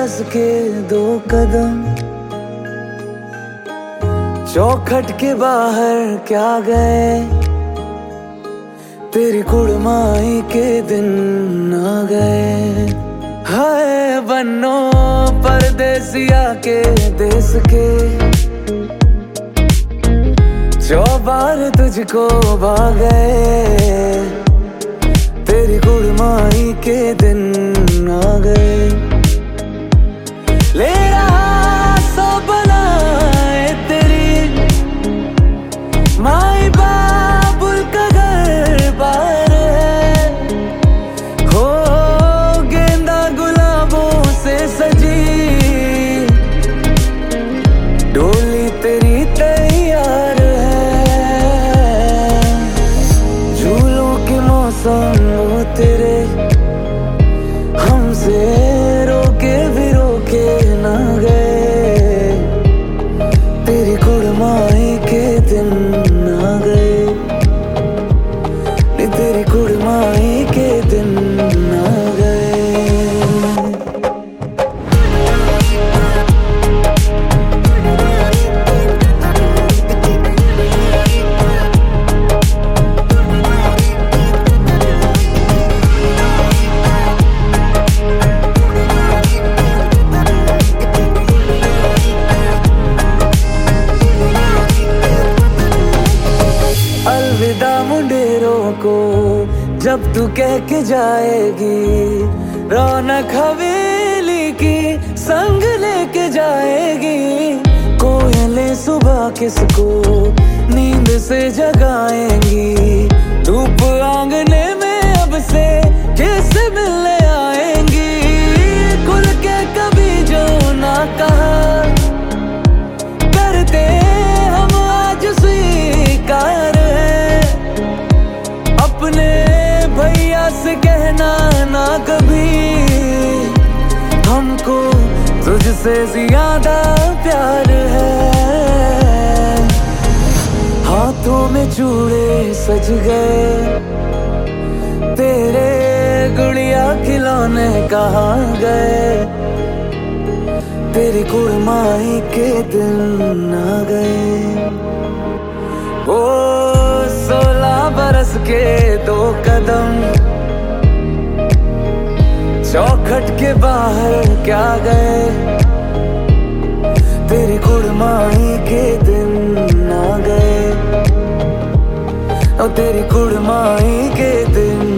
बरस के 2 कदम, चौखट के बाहर क्या गए, तेरी कुड़माई के दिन आ गए। हाय बन्नो परदेसिया के देश के, चौबार तुझको भागे, तेरी कुड़माई के दिन आ गए। ले रहा सो बनाए तेरी माई बाबुल का घर बार है, हो गेंदा गुलाबों से सजी डोली तेरी तैयार है। झूलों के मौसम वो तेरे हमसे रोके भी रोके ना गए, तेरी कुड़माई के दिन आ गए, तेरी कुड़माई के दिन आ गए। अलविदा मुंडेरों को जब तू कह के जाएगी, रौनक हवेली की संग लेके जाएगी। कोयलें सुबह किसको नींद से जगाएंगी, धूप आंगने में अब से किससे मिलने आएंगी। खुल के कभी जो ना कहा करते हम आज स्वीकार है, अपने भैया से कहना ना कभी, हमको तुझसे ज्यादा प्यार है। हाथों में चूड़े सज गए, तेरे गुड़िया खिलौने कहाँ गए, तेरी कुड़माई के दिन आ गए। ओ 16 बरस के 2 कदम, चौखट के बाहर क्या गए, तेरी कुड़माई के दिन आ गए, और तेरी कुड़माई के दिन